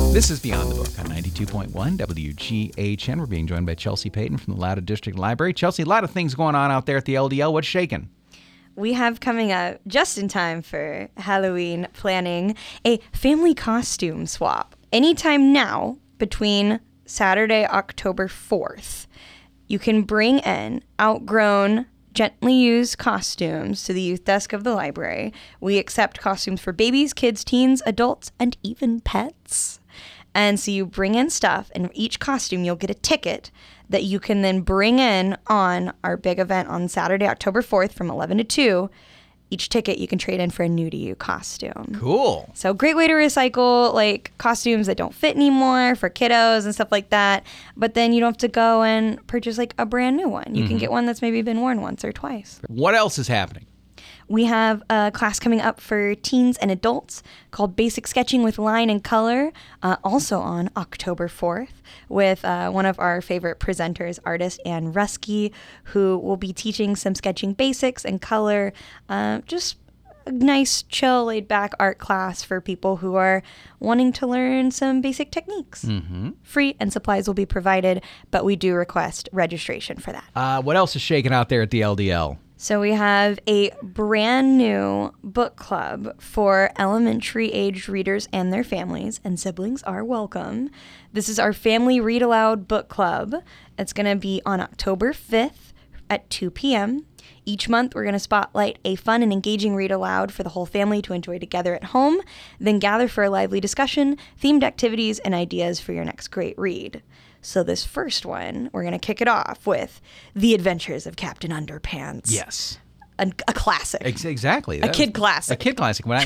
This is Beyond the Book on 92.1 WGHN. We're being joined by Chelsea Payton from the Loudoun District Library. Chelsea, a lot of things going on out there at the LDL. What's shaking? We have coming up, just in time for Halloween planning, a family costume swap. Anytime now, between Saturday, October 4th, you can bring in outgrown, gently used costumes to the youth desk of the library. We accept costumes for babies, kids, teens, adults, and even pets. And so you bring in stuff, and each costume you'll get a ticket that you can then bring in on our big event on Saturday, October 4th from 11 to 2. Each ticket you can trade in for a new-to-you costume. Cool. So great way to recycle like costumes that don't fit anymore for kiddos and stuff like that. But then you don't have to go and purchase like a brand new one. You can get one that's maybe been worn once or twice. What else is happening? We have a class coming up for teens and adults called Basic Sketching with Line and Color, also on October 4th, with one of our favorite presenters, artist Anne Rusky, who will be teaching some sketching basics and color, just a nice, chill, laid-back art class for people who are wanting to learn some basic techniques. Free and supplies will be provided, but we do request registration for that. What else is shaking out there at the LDL? So we have a brand new book club for elementary age readers and their families, and siblings are welcome. This is our Family Read Aloud Book Club. It's going to be on October 5th at 2 p.m. Each month, we're going to spotlight a fun and engaging read aloud for the whole family to enjoy together at home, then gather for a lively discussion, themed activities, and ideas for your next great read. So this first one, we're going to kick it off with The Adventures of Captain Underpants. Yes. A classic. Exactly. A kid classic. A kid classic. When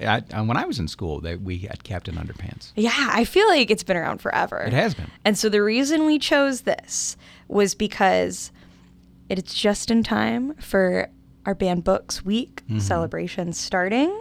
I was in school, we had Captain Underpants. Yeah, I feel like it's been around forever. It has been. And so the reason we chose this was because it's just in time for our Banned Books Week celebration starting.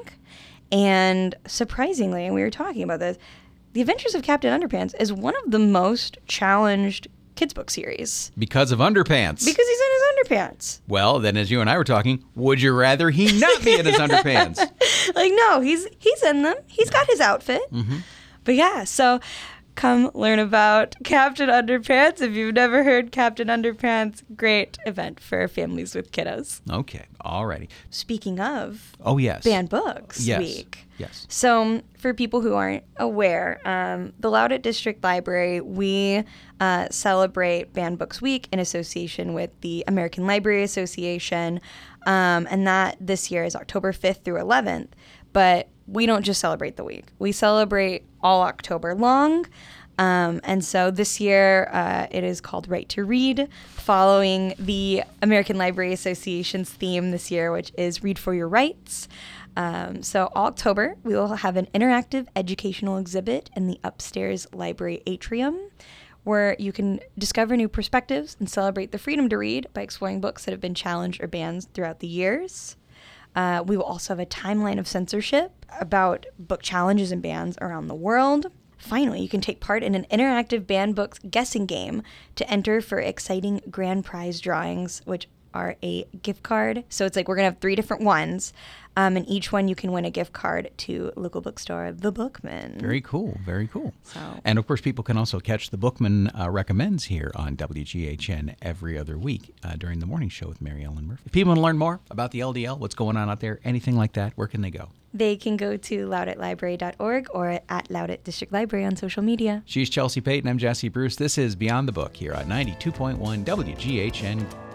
And surprisingly, and we were talking about this, The Adventures of Captain Underpants is one of the most challenged kids' book series. Because of underpants. Because he's in his underpants. Well, then as you and I were talking, would you rather he not be in his underpants? Like, no, he's in them. He's got his outfit. But yeah, so come learn about Captain Underpants. If you've never heard Captain Underpants, great event for families with kiddos. Okay, alrighty. Speaking of yes. Banned Books Yes. Week. Yes. So for people who aren't aware, the Loudoun District Library, we celebrate Banned Books Week in association with the American Library Association, and that this year is October 5th through 11th. But we don't just celebrate the week. We celebrate all October long. And so this year it is called Right to Read, following the American Library Association's theme this year, which is Read for Your Rights. So all October, we will have an interactive educational exhibit in the upstairs library atrium, where you can discover new perspectives and celebrate the freedom to read by exploring books that have been challenged or banned throughout the years. We will also have a timeline of censorship about book challenges and bans around the world. Finally, you can take part in an interactive Banned Books guessing game to enter for exciting grand prize drawings, which are a gift card. So it's like we're going to have 3 different ones, and each one you can win a gift card to local bookstore The Bookman. Very cool, very cool. So, and of course, people can also catch The Bookman Recommends here on WGHN every other week during the morning show with Mary Ellen Murphy. If people want to learn more about the LDL, what's going on out there, anything like that, where can they go? They can go to loudounlibrary.org or at Loudoun District Library on social media. She's Chelsea Payton. I'm Jesse Bruce. This is Beyond the Book here on 92.1 WGHN.